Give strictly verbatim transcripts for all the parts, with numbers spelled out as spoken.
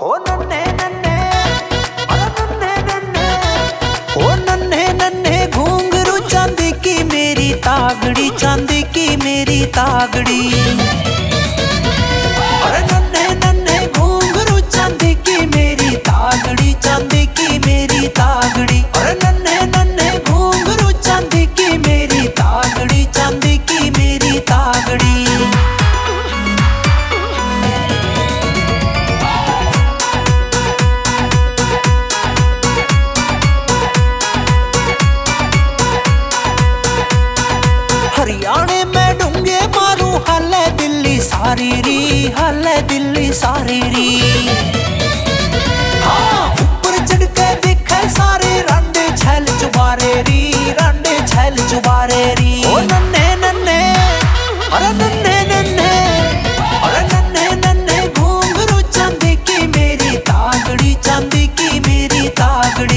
हो नन्हे नन्हे, अरे नन्हे नन्हे, हो नन्हे नन्हे घुंघरू चांदी की मेरी तागड़ी, चांदी की मेरी तागड़ी। अरे नन्हे नन्हे घुंघरू चांदी की मेरी तागड़ी, चांदी की मेरी तागड़ी। अरे नन्हे नन्हे घुंघरू चांदी की मेरी तागड़ी, चांदी की मेरी तागड़ी। हरियाणे में डूंगे मारू हल्ले दिल्ली सारी री, हल्ले दिल्ली सारी री। हाँ ऊपर चढ़ के दिखे सारे रांडे छैल चुबारे री, रांडे छैल चुबारे री। ओ नन्हे नन्हे, अरे नन्हे नन्हे, अरे नन्हे नन्हे घुंघरू चांदी की मेरी तागड़ी, चांदी की मेरी तागड़ी।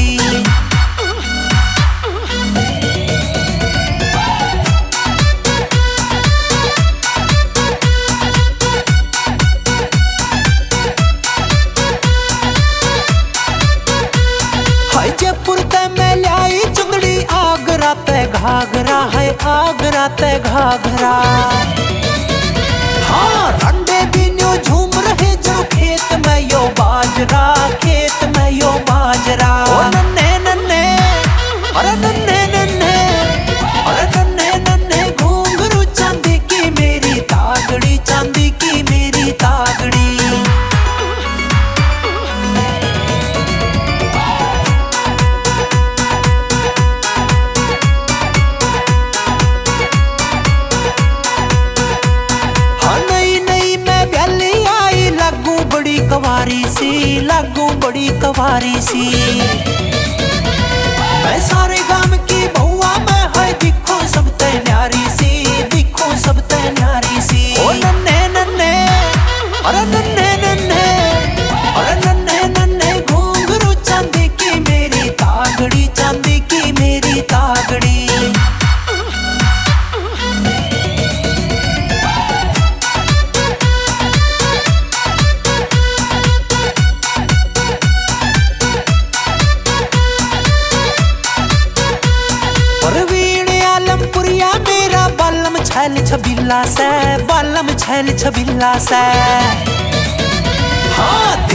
जयपुर ते मैं लाई चुंदड़ी, आगरा ते घाघरा है, आगरा ते घाघरा। हाँ रंडे दिनों झूम रहे जो खेत में यो बाजरा, खेत में यो बाजरा। ओ नन्हे नन्हे, अरे नन्हे नन्हे, अरे नन्हे नन्हे घुंघरू चांदी की मेरी तागड़ी, चांदी की मेरी तागड़ी। कवारी सी लागू बड़ी कवारी सी, मैं सारे गांव की बहुआ में है दिखो सब ते न्यारी सी, दिखो सब ते न्यारी सी। ओ नन्हे नन्हे, अरे नन्हे नन्हे, अरे नन्हे नन्हे घुंघरू चांदी की मेरी तागड़ी, चांदी की मेरी तागड़ी। मेरा बालम छैल छबीला से, बालम छैल छबीला से। हाँ